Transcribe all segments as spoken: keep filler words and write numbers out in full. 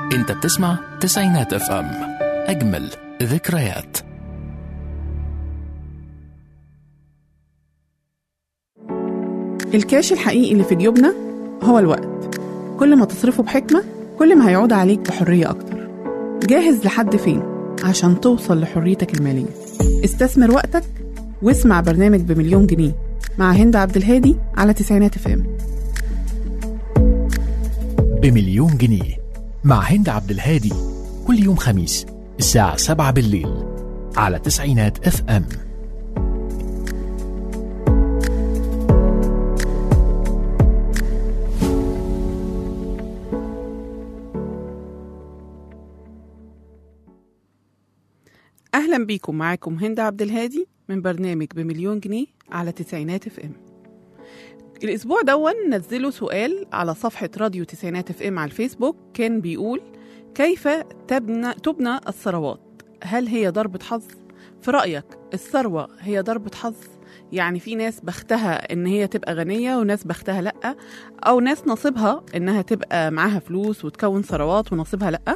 انت بتسمع تسعينات اف ام، اجمل ذكريات. الكاش الحقيقي اللي في جيوبنا هو الوقت. كل ما تصرفه بحكمة كل ما هيعود عليك بحرية أكتر. جاهز لحد فين عشان توصل لحريتك المالية؟ استثمر وقتك واسمع برنامج بمليون جنيه مع هند عبد الهادي على تسعينات اف ام. بمليون جنيه مع هند عبد الهادي كل يوم خميس الساعة سبعة بالليل على تسعينات اف ام. أهلا بيكم، معاكم هند عبد الهادي من برنامج بمليون جنيه على تسعينات اف ام. الأسبوع دون نزلوا سؤال على صفحة راديو تسعينات اف ام على الفيسبوك، كان بيقول: كيف تبنى, تبنى الثروات؟ هل هي ضربة حظ؟ في رأيك الثروة هي ضربة حظ؟ يعني في ناس بختها إن هي تبقى غنية وناس بختها لأ، أو ناس نصيبها إنها تبقى معاها فلوس وتكون ثروات ونصيبها لأ.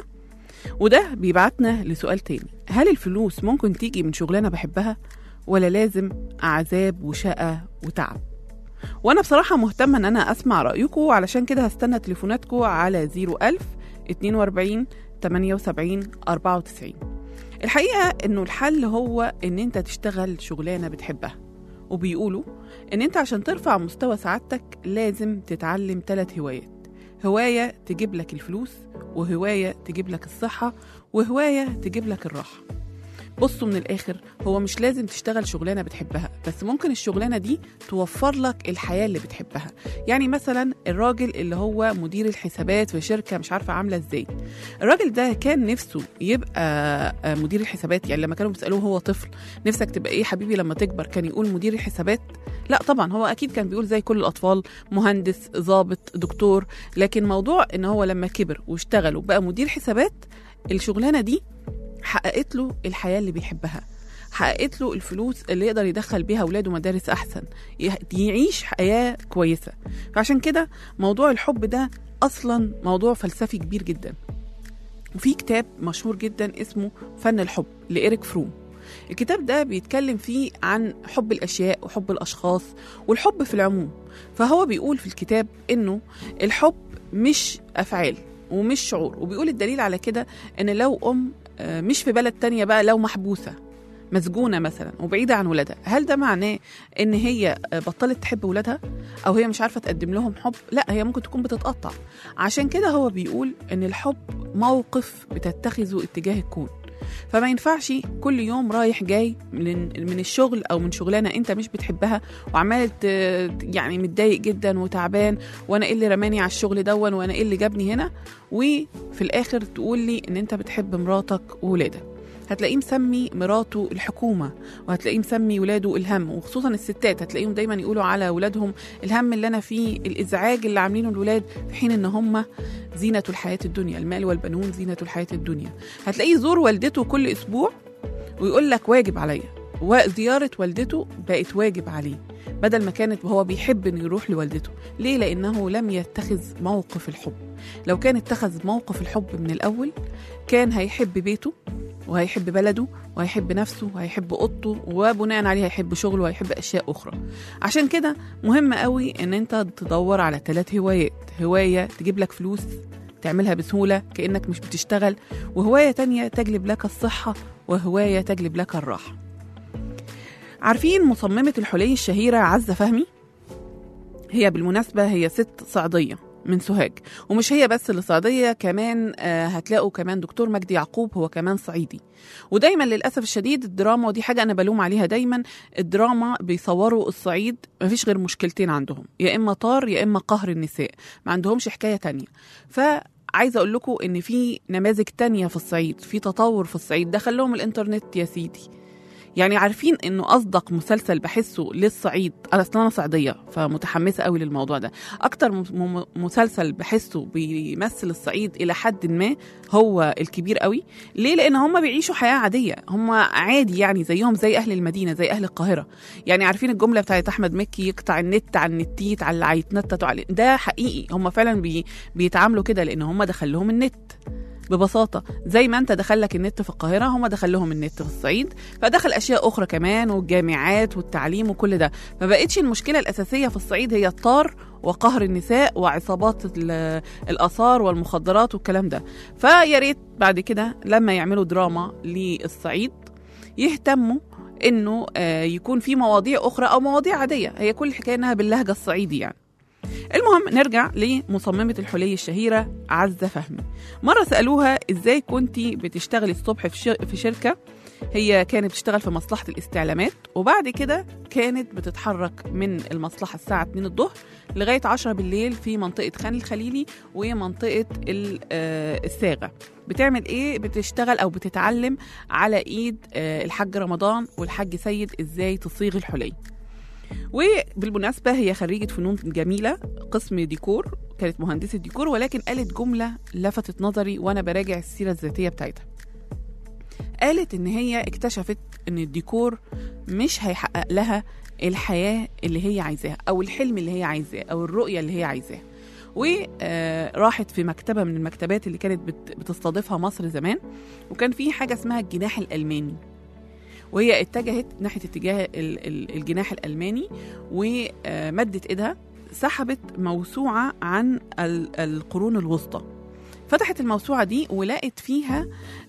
وده بيبعتنا لسؤال تاني: هل الفلوس ممكن تيجي من شغلانة بحبها ولا لازم عذاب وشقة وتعب؟ وانا بصراحة مهتمة ان انا اسمع رأيكم، علشان كده هستنى تليفوناتكم على زيرو ألف اتنين واربعين تمانية وسبعين أربعة وتسعين. الحقيقة انه الحل هو ان انت تشتغل شغلانة بتحبها، وبيقولوا ان انت عشان ترفع مستوى سعادتك لازم تتعلم ثلاث هوايات: هواية تجيب لك الفلوس، وهواية تجيب لك الصحة، وهواية تجيب لك الراحة. بصوا من الآخر، هو مش لازم تشتغل شغلانة بتحبها، بس ممكن الشغلانة دي توفر لك الحياة اللي بتحبها. يعني مثلا الراجل اللي هو مدير الحسابات في شركة مش عارفة عاملة ازاي، الراجل ده كان نفسه يبقى مدير الحسابات. يعني لما كانوا بيسألوه هو طفل: نفسك تبقى ايه حبيبي لما تكبر؟ كان يقول مدير الحسابات؟ لا طبعا، هو أكيد كان بيقول زي كل الأطفال مهندس، ضابط، دكتور. لكن موضوع ان هو لما كبر واشتغل وبقى مدير حسابات، الشغلانة دي حققت له الحياة اللي بيحبها، حققت له الفلوس اللي يقدر يدخل بيها أولاده مدارس أحسن، يعيش حياة كويسة. فعشان كده موضوع الحب ده أصلا موضوع فلسفي كبير جدا. وفي كتاب مشهور جدا اسمه فن الحب لإيريك فروم. الكتاب ده بيتكلم فيه عن حب الأشياء وحب الأشخاص والحب في العموم. فهو بيقول في الكتاب إنه الحب مش أفعال ومش شعور، وبيقول الدليل على كده إن لو أم مش في بلد تانية بقى، لو محبوسة مسجونة مثلا وبعيدة عن ولادها، هل ده معناه ان هي بطلت تحب ولادها او هي مش عارفة تقدم لهم حب؟ لا، هي ممكن تكون بتتقطع. عشان كده هو بيقول ان الحب موقف بتتخذه اتجاه الكون. فما ينفعش كل يوم رايح جاي من من الشغل او من شغلانه انت مش بتحبها وعمال يعني متضايق جدا وتعبان، وانا ايه اللي رماني على الشغل دون، وانا ايه اللي جابني هنا، وفي الاخر تقول لي ان انت بتحب مراتك وولادك. هتلاقيه مسمي مراته الحكومة، وهتلاقيه مسمي ولاده الهم، وخصوصا الستات هتلاقيهم دايما يقولوا على ولادهم الهم اللي أنا فيه، الإزعاج اللي عاملينه الولاد، في حين إن هم زينة الحياة الدنيا، المال والبنون زينة الحياة الدنيا. هتلاقيه يزور والدته كل أسبوع ويقول لك واجب عليا، وزيارة والدته بقت واجب عليه بدل ما كانت وهو بيحب إنه يروح لوالدته. ليه؟ لأنه لم يتخذ موقف الحب. لو كان اتخذ موقف الحب من الأول كان هيحب بيته وهيحب بلده وهيحب نفسه وهيحب أوضته، وبناء عليه هيحب شغله وهيحب أشياء أخرى. عشان كده مهم قوي إن أنت تدور على ثلاث هوايات: هواية تجيب لك فلوس تعملها بسهولة كأنك مش بتشتغل، وهواية تانية تجلب لك الصحة، وهواية تجلب لك الراحة. عارفين مصممة الحلي الشهيرة عزة فهمي؟ هي بالمناسبة هي ست صعيدية من سوهاج، ومش هي بس اللي صعيدية، كمان آه هتلاقوا كمان دكتور مجدي يعقوب هو كمان صعيدي. ودايما للأسف الشديد الدراما، ودي حاجة أنا بلوم عليها دايما، الدراما بيصوروا الصعيد مفيش غير مشكلتين عندهم: يا إما طار يا إما قهر النساء، ما عندهمش حكاية تانية. فعايزة أقول لكم إن في نماذج تانية في الصعيد، في تطور في الصعيد دخل لهم الإنترنت يا سيدي. يعني عارفين انه اصدق مسلسل بحسه للصعيد، انا اصلا انا صعيديه فمتحمسه قوي للموضوع ده، اكتر م- مسلسل بحسه بيمثل الصعيد الى حد ما هو الكبير قوي. ليه؟ لان هم بيعيشوا حياه عاديه، هم عادي يعني زيهم زي اهل المدينه، زي اهل القاهره. يعني عارفين الجمله بتاعت احمد مكي: يقطع النت على النتيت على اللي هيتنططوا عليه؟ ده حقيقي، هم فعلا بي بيتعاملوا كده لان هم دخل لهم النت. ببساطة زي ما انت دخلك النت في القاهرة هم دخلهم النت في الصعيد، فدخل أشياء أخرى كمان والجامعات والتعليم وكل ده. فبقتش المشكلة الأساسية في الصعيد هي الطار وقهر النساء وعصابات الآثار والمخدرات والكلام ده. فيا ريت بعد كده لما يعملوا دراما للصعيد يهتموا انه يكون في مواضيع اخرى او مواضيع عاديه، هي كل الحكايه انها باللهجه الصعيدي يعني. المهم نرجع لمصممه الحلي الشهيره عزة فهمي. مره سالوها ازاي كنتي بتشتغلي الصبح في شركه، هي كانت بتشتغل في مصلحه الاستعلامات، وبعد كده كانت بتتحرك من المصلحه الساعه اتنين الظهر لغايه عشرة بالليل في منطقه خان الخليلي ومنطقه الصاغه. بتعمل ايه؟ بتشتغل او بتتعلم على ايد الحاج رمضان والحاج سيد ازاي تصيغ الحلي. وبالمناسبه هي خريجه فنون جميله قسم ديكور، كانت مهندسه ديكور، ولكن قالت جمله لفتت نظري وانا براجع السيره الذاتيه بتاعتها. قالت ان هي اكتشفت ان الديكور مش هيحقق لها الحياه اللي هي عايزاها او الحلم اللي هي عايزاه او الرؤيه اللي هي عايزاها. وراحت في مكتبة من المكتبات اللي كانت بتستضيفها مصر زمان، وكان في حاجة اسمها الجناح الألماني، وهي اتجهت ناحية اتجاه الجناح الألماني ومدت إيدها سحبت موسوعة عن القرون الوسطى. فتحت الموسوعة دي ولقت فيها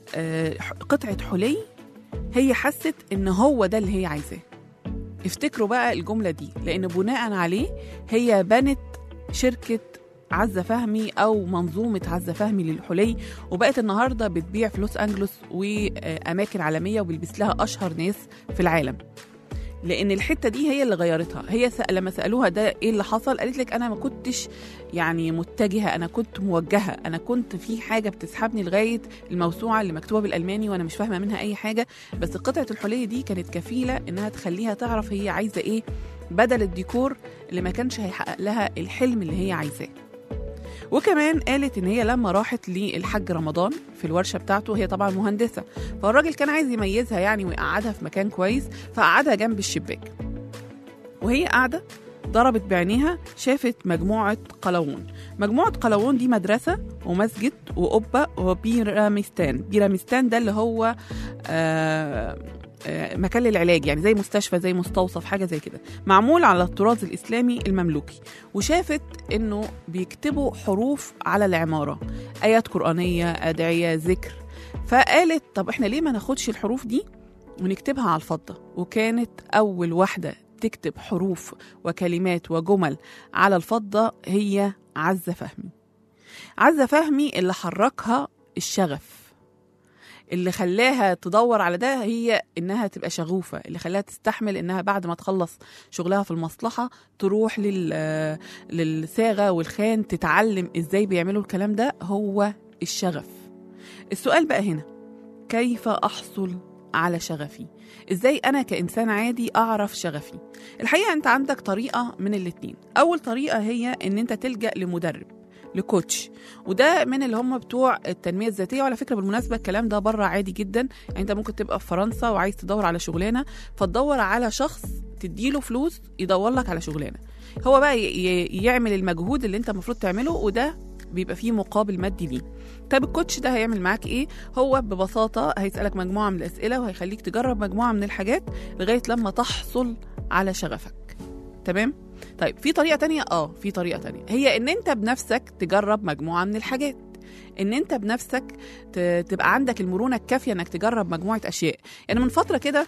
قطعة حلي هي حست إن هو ده اللي هي عايزاه. افتكروا بقى الجملة دي، لأن بناء عليه هي بنت شركة عزة فهمي أو منظومة عزة فهمي للحلي، وبقت النهاردة بتبيع في لوس أنجلوس وأماكن عالمية وبيلبس لها أشهر ناس في العالم، لأن الحتة دي هي اللي غيرتها. هي لما سألوها ده إيه اللي حصل، قالت لك أنا ما كنتش يعني متجهة، أنا كنت موجهة، أنا كنت في حاجة بتسحبني لغاية الموسوعة اللي مكتوبة بالألماني وأنا مش فاهمة منها أي حاجة، بس قطعة الحلي دي كانت كفيلة إنها تخليها تعرف هي عايزة إيه بدل الديكور اللي ما كانش هيحقق لها الحلم اللي هي عايزاه. وكمان قالت ان هي لما راحت للحاج رمضان في الورشه بتاعته، هي طبعا مهندسه، فالراجل كان عايز يميزها يعني ويقعدها في مكان كويس، فقعدها جنب الشباك، وهي قاعده ضربت بعينيها شافت مجموعه قلاوون. مجموعه قلاوون دي مدرسه ومسجد وقبه وبيراميستان. بيراميستان ده اللي هو آه مكان للعلاج، يعني زي مستشفى زي مستوصف حاجة زي كده، معمول على الطراز الإسلامي المملوكي. وشافت إنه بيكتبوا حروف على العمارة، آيات قرآنية، أدعية، ذكر. فقالت طب إحنا ليه ما ناخدش الحروف دي ونكتبها على الفضة؟ وكانت أول واحدة تكتب حروف وكلمات وجمل على الفضة هي عزة فهمي. عزة فهمي اللي حركها الشغف، اللي خلاها تدور على ده هي إنها تبقى شغوفة، اللي خلاها تستحمل إنها بعد ما تخلص شغلها في المصلحة تروح لل... للصاغة والخان تتعلم إزاي بيعملوا الكلام ده، هو الشغف. السؤال بقى هنا، كيف أحصل على شغفي؟ إزاي أنا كإنسان عادي أعرف شغفي؟ الحقيقة أنت عندك طريقة من الاتنين. أول طريقة هي إن أنت تلجأ لمدرب، لكوتش، وده من اللي هم بتوع التنمية الذاتية. وعلى فكرة بالمناسبة الكلام ده بره عادي جدا، يعني انت ممكن تبقى في فرنسا وعايز تدور على شغلانة، فتدور على شخص تديله فلوس يدور لك على شغلانة، هو بقى يعمل المجهود اللي انت المفروض تعمله، وده بيبقى فيه مقابل مادي ليه. طب الكوتش ده هيعمل معاك ايه؟ هو ببساطة هيسألك مجموعة من الأسئلة وهيخليك تجرب مجموعة من الحاجات لغاية لما تحصل على شغفك. تمام؟ طيب في طريقة تانية؟ اه في طريقة تانية، هي ان انت بنفسك تجرب مجموعة من الحاجات، ان انت بنفسك تبقى عندك المرونة الكافية انك تجرب مجموعة اشياء. يعني من فترة كده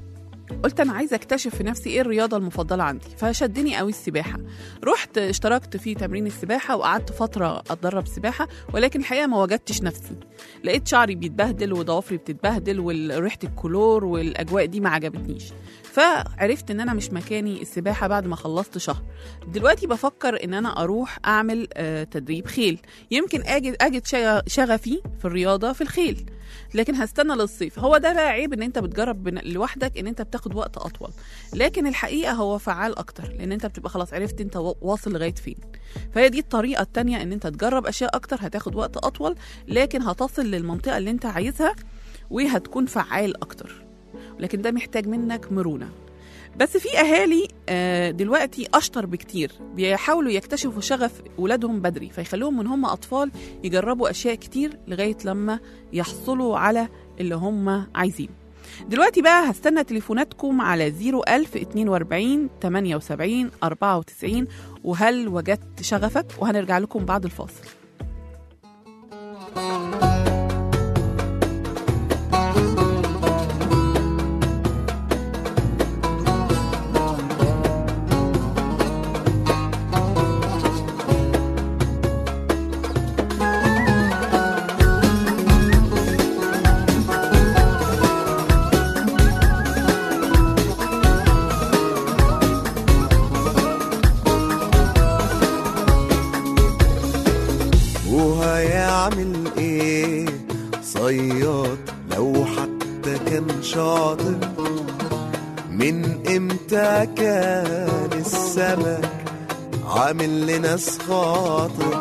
قلت انا عايزه اكتشف في نفسي ايه الرياضه المفضله عندي، فشدني قوي السباحه. رحت اشتركت في تمرين السباحه وقعدت فتره اتدرب سباحه، ولكن الحقيقه ما وجدتش نفسي، لقيت شعري بيتبهدل وضوافري بتتبهدل وريحه الكلور والاجواء دي ما عجبتنيش، فعرفت ان انا مش مكاني السباحه بعد ما خلصت شهر. دلوقتي بفكر ان انا اروح اعمل تدريب خيل، يمكن اجد اجد شغفي في الرياضه في الخيل، لكن هستنى للصيف. هو ده بقى عيب ان انت بتجرب لوحدك، ان انت بتاخد وقت اطول، لكن الحقيقه هو فعال اكتر، لان انت بتبقى خلاص عرفت انت واصل لغايه فين. فهي دي الطريقه التانية، ان انت تجرب اشياء اكتر، هتاخد وقت اطول، لكن هتصل للمنطقه اللي انت عايزها وهتكون فعال اكتر، لكن ده محتاج منك مرونه. بس في أهالي آه، دلوقتي أشطر بكتير، بيحاولوا يكتشفوا شغف ولادهم بدري، فيخلوهم من هم أطفال يجربوا أشياء كتير لغاية لما يحصلوا على اللي هم عايزينه. دلوقتي بقى هستنى تليفوناتكم على زيرو ألف اتنين وأربعين تمانية وسبعين أربعة وتسعين، وهل وجدت شغفك؟ وهنرجع لكم بعد الفاصل. وهيعمل ايه صياد لو حتى كان شاطر؟ من امتى كان السمك عامل لناس خاطر؟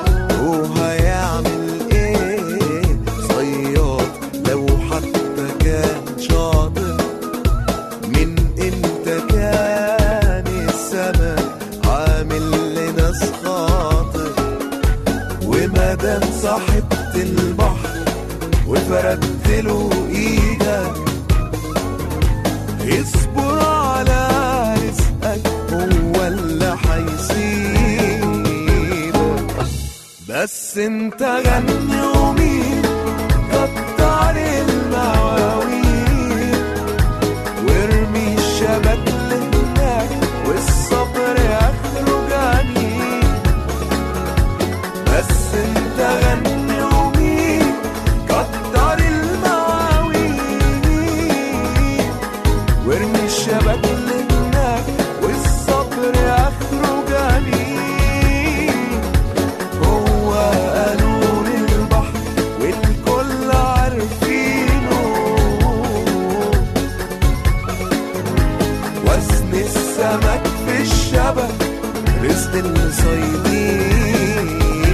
وهيعمل ايه صياد لو حتى كان شاطر؟ من امتى كان السمك عامل لناس خاطر؟ ومادام صاحبت البحر وفردت له ايدك، اصبر على رزقك هو اللي هيسيبك. بس انت غني ومين كتر المواويل، وارمي الشبك لهناك والصبر اخره جميل. بس انت غني ومين كتر المواويل، وارمي الشبك لهناك والصبر اخره جميل. هو قانون البحر والكل عارفينه، وزن السمك في الشبك رزق الصيادين.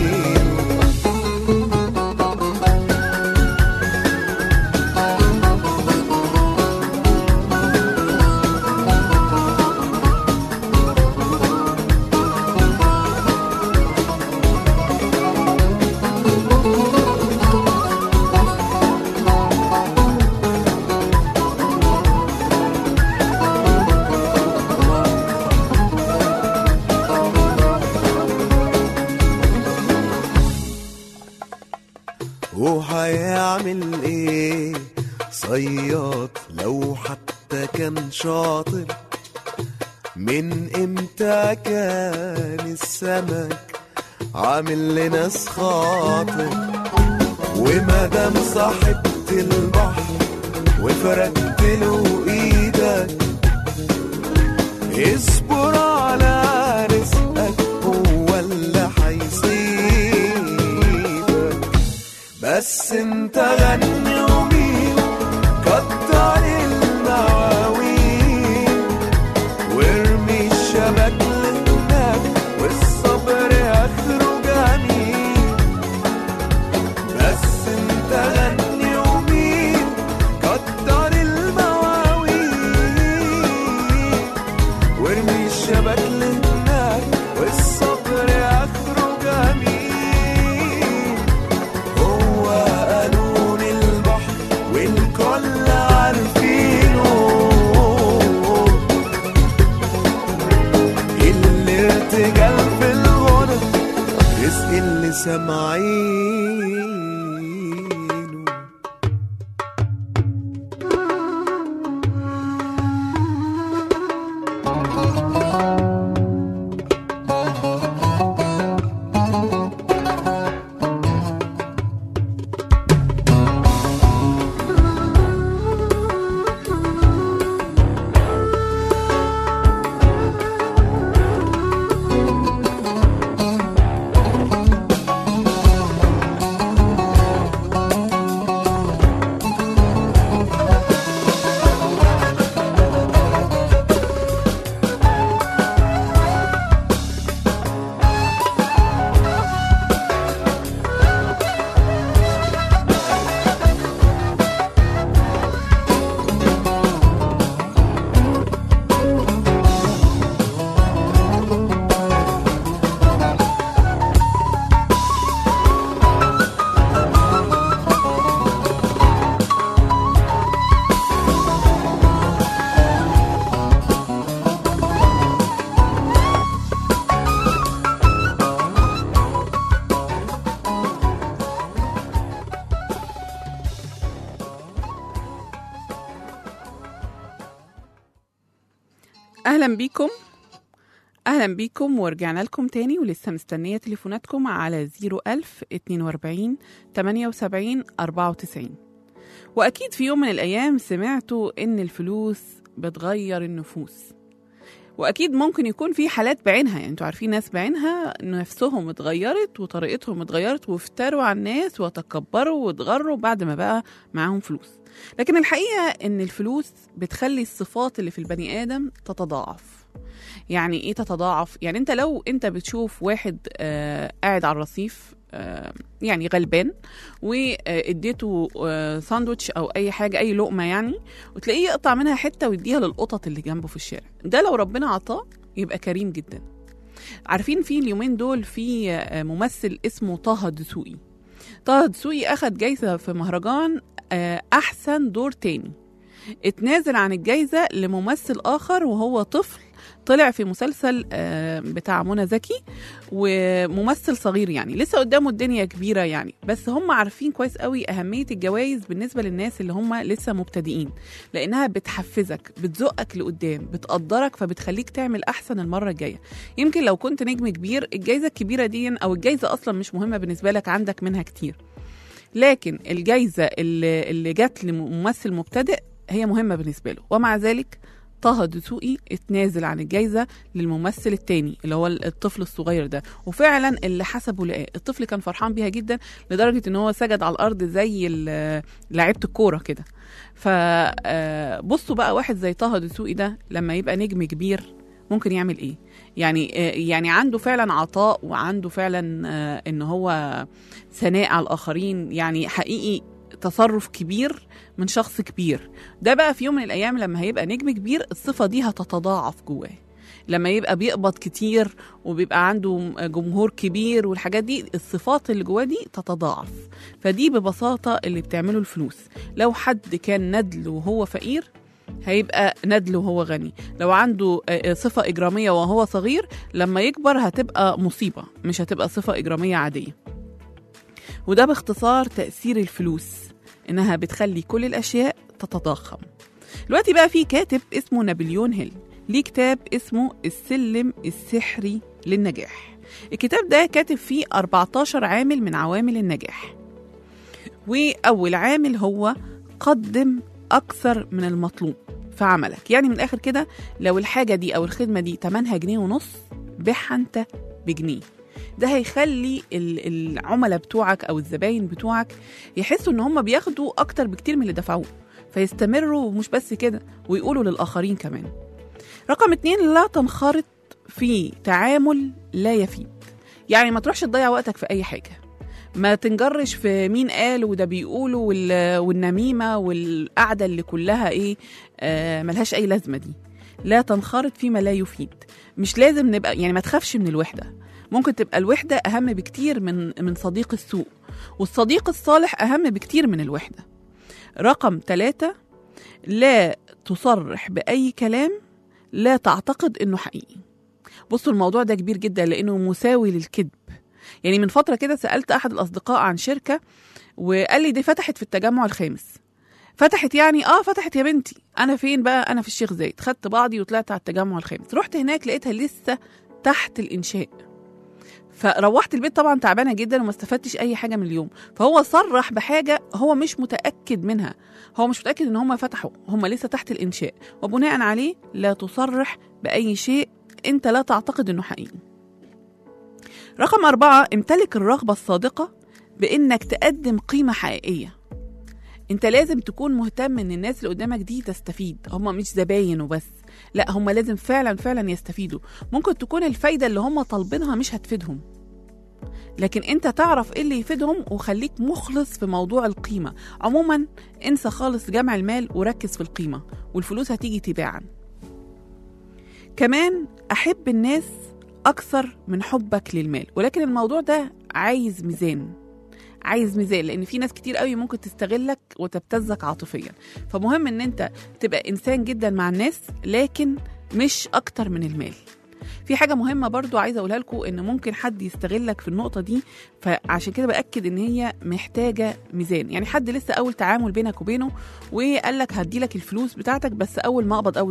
وهيعمل ايه صياد لو حتى كان شاطر؟ من امتى كان السمك عامل لناس خاطر؟ ومادام صاحبت البحر وفردت له ايدك، اصبر على رزقك هو اللي هيسيبك. بس انت غني ومين كتر المواويل، وارمي الشبك لهناك والصبر اخره جميل. بس انت غني ومين كتر المواويل، وارمي الشبك لهناك والصبر اخره جميل. هو قانون البحر والكل عارفينه، الارتجال في الغنى رزق اللي سامعينه. أهلا بيكم أهلا بيكم ورجعنا لكم تاني، ولسه مستنية تليفوناتكم على زيرو ألف اتنين وأربعين تمانية وسبعين أربعة وتسعين. وأكيد في يوم من الأيام سمعتوا إن الفلوس بتغير النفوس، وأكيد ممكن يكون في حالات بعينها، يعني انتوا عارفين ناس بعينها نفسهم اتغيرت وطريقتهم اتغيرت وافتروا على الناس وتكبروا واتغروا بعد ما بقى معاهم فلوس. لكن الحقيقة إن الفلوس بتخلي الصفات اللي في البني آدم تتضاعف. يعني إيه تتضاعف؟ يعني أنت لو أنت بتشوف واحد آه قاعد على الرصيف آه يعني غلبان واديته آه ساندوتش أو أي حاجة أي لقمة يعني، وتلاقيه يقطع منها حتة ويديها للقطط اللي جنبه في الشارع، ده لو ربنا عطاه يبقى كريم جدا. عارفين في اليومين دول في آه ممثل اسمه طه دسوقي. طه دسوقي أخد جايزة في مهرجان آه أحسن دور تاني، اتنازل عن الجايزة لممثل آخر وهو طفل طلع في مسلسل بتاع منى زكي، وممثل صغير يعني لسه قدامه الدنيا كبيرة يعني، بس هم عارفين كويس قوي أهمية الجوائز بالنسبة للناس اللي هم لسه مبتدئين، لأنها بتحفزك بتزقك لقدام بتقدرك فبتخليك تعمل أحسن المرة الجاية. يمكن لو كنت نجم كبير الجايزة الكبيرة دي أو الجايزة أصلا مش مهمة بالنسبة لك، عندك منها كتير، لكن الجايزة اللي, اللي جت لممثل مبتدئ هي مهمة بالنسبة له. ومع ذلك طه دسوقي اتنازل عن الجايزة للممثل التاني اللي هو الطفل الصغير ده، وفعلا اللي حسبه لقاه الطفل كان فرحان بيها جدا لدرجة ان هو سجد على الارض زي لعيبة الكورة كده. فبصوا بقى واحد زي طه دسوقي ده لما يبقى نجم كبير ممكن يعمل ايه؟ يعني يعني عنده فعلا عطاء وعنده فعلا ان هو ثناء على الاخرين، يعني حقيقي تصرف كبير من شخص كبير. ده بقى في يوم من الأيام لما هيبقى نجم كبير الصفة دي هتتضاعف جواه، لما يبقى بيقبض كتير وبيبقى عنده جمهور كبير والحاجات دي الصفات اللي جواه دي تتضاعف. فدي ببساطة اللي بتعمله الفلوس. لو حد كان ندل وهو فقير هيبقى ندل وهو غني، لو عنده صفة إجرامية وهو صغير لما يكبر هتبقى مصيبة مش هتبقى صفة إجرامية عادية. وده باختصار تأثير الفلوس، إنها بتخلي كل الأشياء تتضخم. دلوقتي بقى في كاتب اسمه نابليون هيل ليه كتاب اسمه السلم السحري للنجاح. الكتاب ده كاتب فيه أربعتاشر عامل من عوامل النجاح، وأول عامل هو قدم أكثر من المطلوب في عملك. يعني من الآخر كده لو الحاجة دي أو الخدمة دي تمنها جنيه ونص بيعها أنت بجنيه. ده هيخلي العملاء بتوعك أو الزباين بتوعك يحسوا إن هم بياخدوا أكتر بكتير من اللي دفعوه، فيستمروا ومش بس كده ويقولوا للآخرين كمان. رقم اتنين، لا تنخرط في تعامل لا يفيد. يعني ما تروحش تضيع وقتك في أي حاجة، ما تنجرش في مين قال وده بيقولوا والنميمة والقعدة اللي كلها إيه آه ملهاش أي لازمة دي. لا تنخرط فيما لا يفيد. مش لازم نبقى يعني ما تخافش من الوحدة، ممكن تبقى الوحدة أهم بكتير من من صديق السوء، والصديق الصالح أهم بكتير من الوحدة. رقم ثلاثة، لا تصرح بأي كلام لا تعتقد إنه حقيقي. بصوا الموضوع ده كبير جدا لأنه مساوي للكذب. يعني من فترة كده سألت أحد الأصدقاء عن شركة وقال لي دي فتحت في التجمع الخامس. فتحت يعني اه فتحت يا بنتي. أنا فين بقى؟ أنا في الشيخ زايد. خدت بعضي وطلعت على التجمع الخامس، رحت هناك لقيتها لسه تحت الإنشاء. فروحت البيت طبعا تعبانه جدا وما استفدتش اي حاجه من اليوم. فهو صرح بحاجه هو مش متاكد منها، هو مش متاكد ان هم فتحوا، هم لسه تحت الانشاء، وبناء عليه لا تصرح باي شيء انت لا تعتقد انه حقيقي. رقم أربعة، امتلك الرغبه الصادقه بانك تقدم قيمه حقيقيه. انت لازم تكون مهتم ان الناس اللي قدامك دي تستفيد، هم مش زباين وبس، لا هم لازم فعلا فعلا يستفيدوا. ممكن تكون الفايدة اللي هم طالبينها مش هتفيدهم، لكن انت تعرف ايه اللي يفيدهم وخليك مخلص في موضوع القيمة. عموما انسى خالص جمع المال وركز في القيمة، والفلوس هتيجي تباعا. كمان احب الناس اكثر من حبك للمال، ولكن الموضوع ده عايز ميزان، عايز ميزان، لان في ناس كتير قوي ممكن تستغلك وتبتزك عاطفيا. فمهم ان انت تبقى انسان جدا مع الناس لكن مش اكتر من المال. في حاجة مهمة برضو عايزة اقولها لكم، ان ممكن حد يستغلك في النقطة دي، فعشان كده بأكد ان هي محتاجة ميزان. يعني حد لسه اول تعامل بينك وبينه وقال لك هدي لك الفلوس بتاعتك بس اول ما اقبض اول الشهر،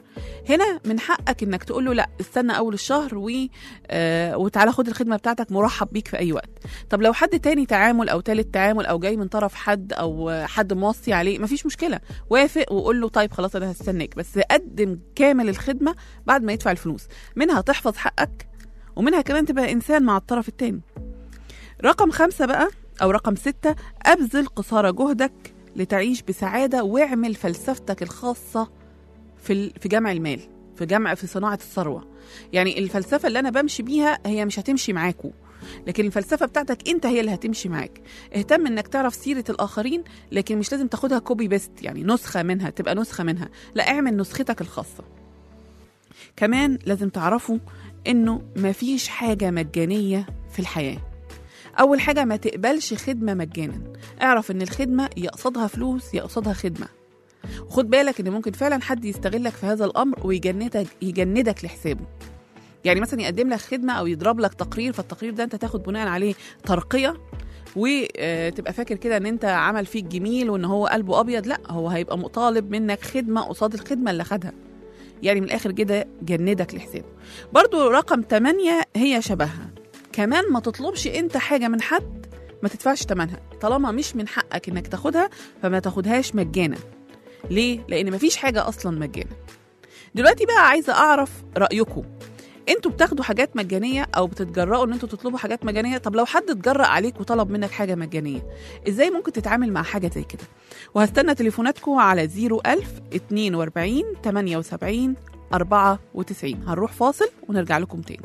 هنا من حقك انك تقول له لا استنى اول الشهر و... آه وتعالى خد الخدمه بتاعتك، مرحب بيك في اي وقت. طب لو حد تاني تعامل او تالت تعامل او جاي من طرف حد او حد موصي عليه، مفيش مشكله، وافق وقول له طيب خلاص انا هستناك، بس قدم كامل الخدمه بعد ما يدفع الفلوس، منها تحفظ حقك ومنها كمان تبقى انسان مع الطرف التاني. رقم خمسة بقى او رقم ستة، ابذل قصارى جهدك لتعيش بسعاده، واعمل فلسفتك الخاصه في في جمع المال، في جمع في صناعة الثروة. يعني الفلسفة اللي أنا بمشي بيها هي مش هتمشي معاكو، لكن الفلسفة بتاعتك أنت هي اللي هتمشي معاك. اهتم إنك تعرف سيرة الآخرين، لكن مش لازم تاخدها كوبي بيست، يعني نسخة منها تبقى نسخة منها، لا اعمل نسختك الخاصة. كمان لازم تعرفوا إنه مفيش حاجة مجانية في الحياة. أول حاجة، ما تقبلش خدمة مجانا، اعرف إن الخدمة يقصدها فلوس يقصدها خدمة، وخد بالك ان ممكن فعلا حد يستغلك في هذا الامر ويجندك يجندك لحسابه. يعني مثلا يقدم لك خدمه او يضرب لك تقرير، فالتقرير ده انت تاخد بناء عليه ترقيه وتبقى فاكر كده ان انت عمل فيك جميل وان هو قلبه ابيض، لا هو هيبقى مطالب منك خدمه قصاد الخدمه اللي خدها. يعني من الاخر كده جندك لحسابه. برضو رقم ثمانية هي شبهها، كمان ما تطلبش انت حاجه من حد ما تدفعش ثمنها، طالما مش من حقك انك تاخدها فما تاخدهاش مجانا. ليه؟ لأن مفيش حاجة أصلا مجانا. دلوقتي بقى عايزة أعرف رأيكم، انتوا بتاخدوا حاجات مجانية أو بتتجرأوا ان انتوا تطلبوا حاجات مجانية؟ طب لو حد اتجرأ عليك وطلب منك حاجة مجانية، ازاي ممكن تتعامل مع حاجة زي كده؟ وهستنى تليفوناتكم على زيرو ألف اتنين واربعين تمانية وسبعين أربعة وتسعين. هنروح فاصل ونرجع لكم تاني.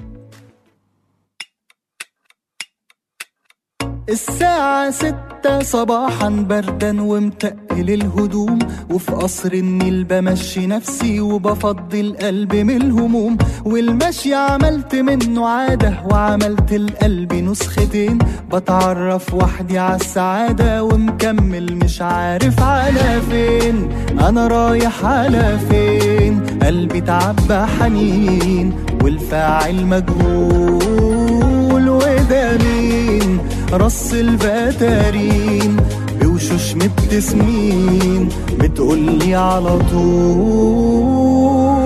الساعة ستة صباحا بردا ومتقل الهدوم، وفي قصر النيل بمشي نفسي وبفضي القلب من الهموم، والمشي عملت منه عادة وعملت القلب نسختين، بتعرف وحدي عالسعادة ومكمل مش عارف على فين، أنا رايح على فين، قلبي تعبى حنين والفاعل مجهول، وده مين؟ رص البتارين بوشوش مبتسمين بتقولي على طول.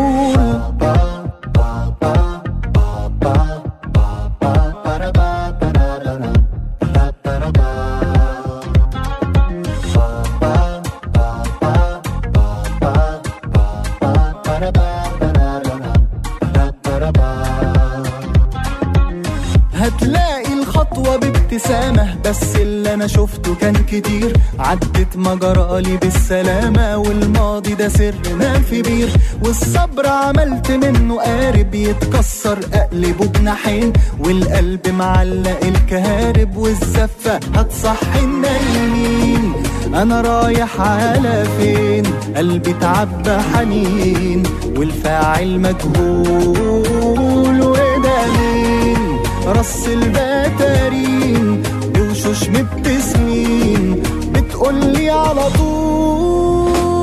هتلاقي الخطوة بابتسامة، بس اللي انا شفته كان كتير، عدت مجرالي بالسلامة والماضي ده سرنا في بير، والصبر عملت منه قارب يتكسر اقلبه بناحين، والقلب معلق الكهارب والزفة هتصحي النايمين، انا رايح على فين؟ قلبي تعبى حنين والفاعل مجهول، وده مين؟ رص البتارين بوشوش مبتسمين بتقولي على طول.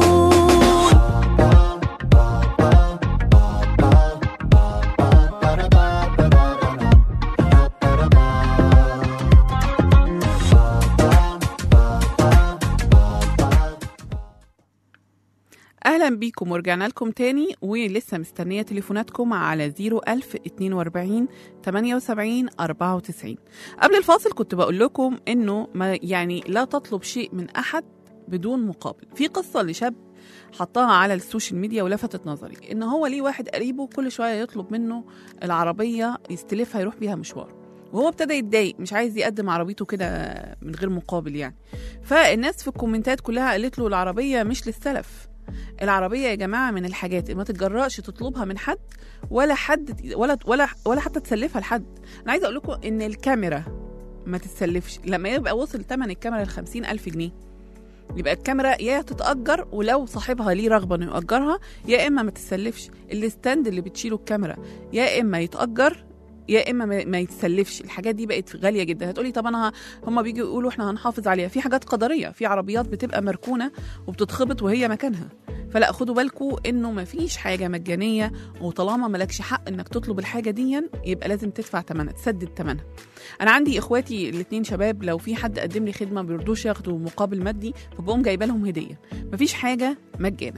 أهلا بيكم ورجعنا لكم تاني، ولسه مستنية تليفوناتكم على زيرو ألف اتنين واربعين تمانية وسبعين أربعة وتسعين. قبل الفاصل كنت بقول لكم إنه ما يعني لا تطلب شيء من أحد بدون مقابل. في قصة لشاب حطها على السوشيال ميديا ولفتت نظري، إن هو ليه واحد قريبه كل شوية يطلب منه العربية يستلفها يروح بيها مشوار، وهو ابتدى يتضايق، مش عايز يقدم عربيته كده من غير مقابل يعني. فالناس في الكومنتات كلها قالت له العربية مش للسلف، العربية يا جماعة من الحاجات ما تتجرأش تطلبها من حد ولا حد ولا ولا ولا حتى تسلفها لحد. أنا عايزة أقول لكم إن الكاميرا ما تتسلفش. لما يبقى وصل ثمن الكاميرا لخمسين ألف جنيه، يبقى الكاميرا يا تتأجر ولو صاحبها ليه رغبة إنه يأجرها، يا إما ما تتسلفش. الستاند اللي بتشيله الكاميرا يا إما يتأجر يا اما ما يتسلفش. الحاجات دي بقت غاليه جدا. هتقولي طب انا هم بيجوا يقولوا احنا هنحافظ عليها، في حاجات قدريه، في عربيات بتبقى مركونه وبتتخبط وهي مكانها. فلا، خدوا بالكم انه ما فيش حاجه مجانيه، وطالما مالكش حق انك تطلب الحاجه دي يبقى لازم تدفع ثمنها، تسدد ثمنها. انا عندي اخواتي الاثنين شباب، لو في حد قدم لي خدمه ما بيرضوش ياخدوا مقابل مادي، فبقوم جايبه لهم هديه. ما فيش حاجه مجانا.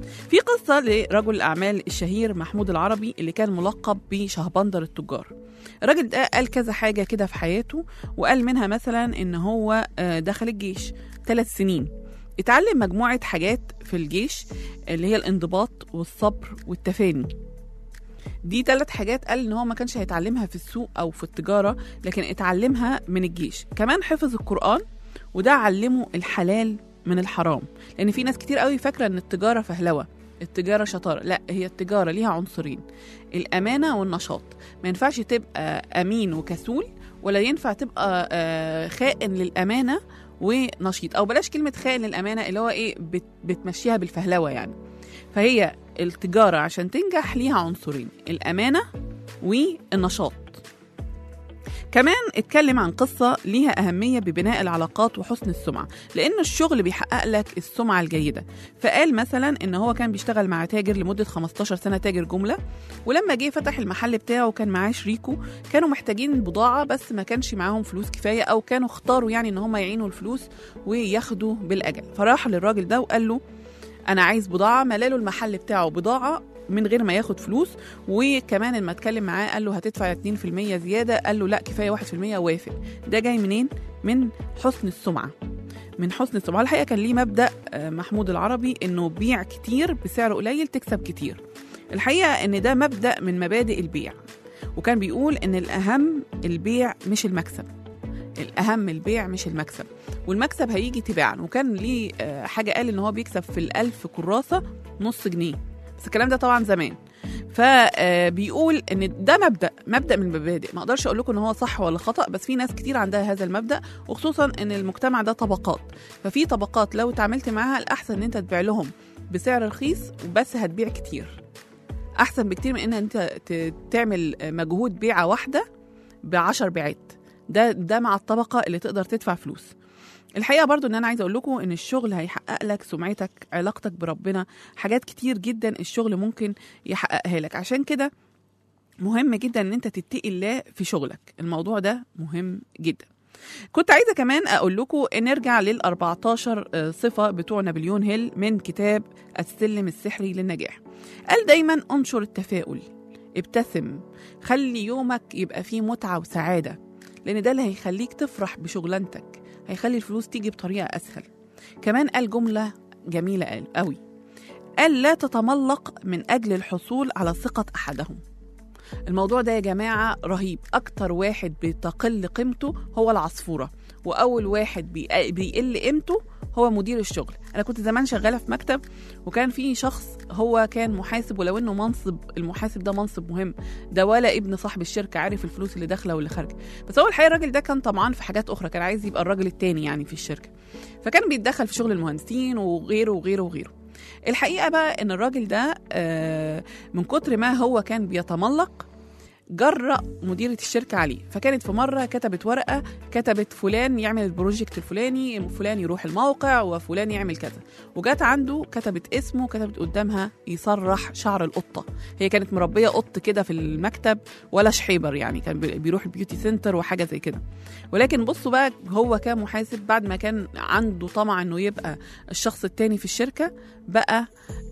في قصة لرجل الأعمال الشهير محمود العربي اللي كان ملقب بشهبندر التجار. الراجل ده قال كذا حاجة كده في حياته، وقال منها مثلا إن هو دخل الجيش ثلاث سنين، اتعلم مجموعة حاجات في الجيش اللي هي الانضباط والصبر والتفاني. دي ثلاث حاجات قال إن هو ما كانش هيتعلمها في السوق أو في التجارة، لكن اتعلمها من الجيش. كمان حفظ القرآن، وده علمه الحلال من الحرام، لأن في ناس كتير قوي فاكرة إن التجارة فهلوة، التجارة شطارة. لا، هي التجارة ليها عنصرين، الأمانة والنشاط. ما ينفعش تبقى أمين وكسول، ولا ينفع تبقى خائن للأمانة ونشيط، أو بلاش كلمة خائن للأمانة اللي هو إيه بتمشيها بالفهلوة يعني. فهي التجارة عشان تنجح ليها عنصرين، الأمانة والنشاط. كمان اتكلم عن قصة ليها أهمية ببناء العلاقات وحسن السمعة، لأن الشغل بيحقق لك السمعة الجيدة. فقال مثلا إن هو كان بيشتغل مع تاجر لمدة خمستاشر سنة، تاجر جملة، ولما جه فتح المحل بتاعه وكان معاه شريكه، كانوا محتاجين البضاعة بس ما كانش معاهم فلوس كفاية، أو كانوا اختاروا يعني إن هم يعينوا الفلوس وياخدوا بالأجل. فراح للراجل ده وقال له أنا عايز بضاعة، ملاله المحل بتاعه بضاعة من غير ما ياخد فلوس. وكمان لما اتكلم معاه قال له هتدفع اتنين في المية زيادة، قال له لا كفاية واحد في المية، وافق. ده جاي منين؟ من حسن السمعة، من حسن السمعة. الحقيقة كان ليه مبدأ محمود العربي إنه بيع كتير بسعر قليل تكسب كتير. الحقيقة إن ده مبدأ من مبادئ البيع، وكان بيقول إن الأهم البيع مش المكسب، الأهم البيع مش المكسب، والمكسب هيجي تباعا. وكان ليه حاجة قال إن هو بيكسب في الألف كراسة نص جنيه، بس الكلام ده طبعا زمان. فبيقول ان ده مبدأ مبدأ من المبادئ. ما اقدرش اقول لكم ان هو صح ولا خطأ، بس في ناس كتير عندها هذا المبدأ، وخصوصا ان المجتمع ده طبقات. ففي طبقات لو اتعاملت معاها الأحسن ان انت تبيع لهم بسعر رخيص وبس هتبيع كتير، احسن بكتير من ان انت تعمل مجهود بيعة واحدة بعشر بيعات. ده ده مع الطبقة اللي تقدر تدفع فلوس. الحقيقة برضو ان انا عايزة اقول لكم ان الشغل هيحقق لك سمعتك، علاقتك بربنا، حاجات كتير جدا الشغل ممكن يحققها لك. عشان كده مهم جدا ان انت تتقي الله في شغلك، الموضوع ده مهم جدا. كنت عايزة كمان اقول لكم نرجع لل أربعتاشر صفة بتوع نابليون هيل من كتاب السلم السحري للنجاح. قال دايما انشر التفاؤل، ابتسم، خلي يومك يبقى فيه متعة وسعادة، لان ده اللي هيخليك تفرح بشغلانتك، هيخلي الفلوس تيجي بطريقة أسهل. كمان قال جملة جميلة قال قوي، قال لا تتملق من أجل الحصول على ثقة أحدهم. الموضوع ده يا جماعة رهيب. أكتر واحد بتقل قيمته هو العصفورة، وأول واحد بيقل قيمته هو مدير الشغل. أنا كنت زمان شغالة في مكتب، وكان في شخص هو كان محاسب، ولو إنه منصب المحاسب ده منصب مهم، ده ولا ابن صاحب الشركة عارف الفلوس اللي داخلة واللي خارجة. بس هو الحقيقة الراجل ده كان طمعان في حاجات أخرى، كان عايز يبقى الراجل التاني يعني في الشركة، فكان بيتدخل في شغل المهندسين وغيره وغيره وغيره. الحقيقة بقى إن الراجل ده من كتر ما هو كان بيتملق جرأ مديرة الشركة عليه. فكانت في مرة كتبت ورقة، كتبت فلان يعمل البروجكت الفلاني، فلان يروح الموقع، وفلان يعمل كذا، وجات عنده كتبت اسمه، كتبت قدامها يسرح شعر القطة. هي كانت مربية قط كده في المكتب، ولا شحيبر يعني، كان بيروح البيوتي سنتر وحاجة زي كده. ولكن بصوا بقى، هو كان محاسب بعد ما كان عنده طمع انه يبقى الشخص التاني في الشركة، بقى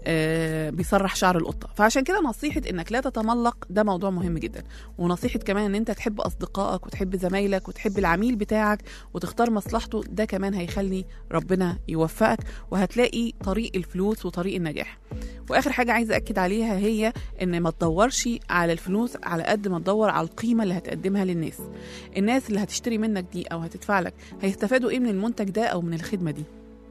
آه بيسرح شعر القطة. فعشان كده نصيحة انك لا تتملق ده موضوع مهم جدا، ونصيحة كمان ان انت تحب اصدقائك وتحب زمايلك وتحب العميل بتاعك وتختار مصلحته. ده كمان هيخلي ربنا يوفقك، وهتلاقي طريق الفلوس وطريق النجاح. واخر حاجة عايزة اكد عليها هي ان ما تدورش على الفلوس على قد ما تدور على القيمة اللي هتقدمها للناس. الناس اللي هتشتري منك دي او هتدفع لك هيستفادوا ايه من المنتج ده او من الخدمة دي؟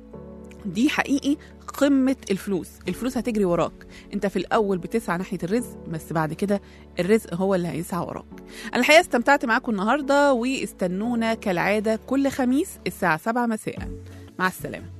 دي حقيقي قمة الفلوس. الفلوس هتجري وراك، انت في الاول بتسعى ناحية الرزق، بس بعد كده الرزق هو اللي هيسعى وراك. انا الحقيقة استمتعت معاكم النهاردة، واستنونا كالعادة كل خميس الساعة سبعة مساء. مع السلامة.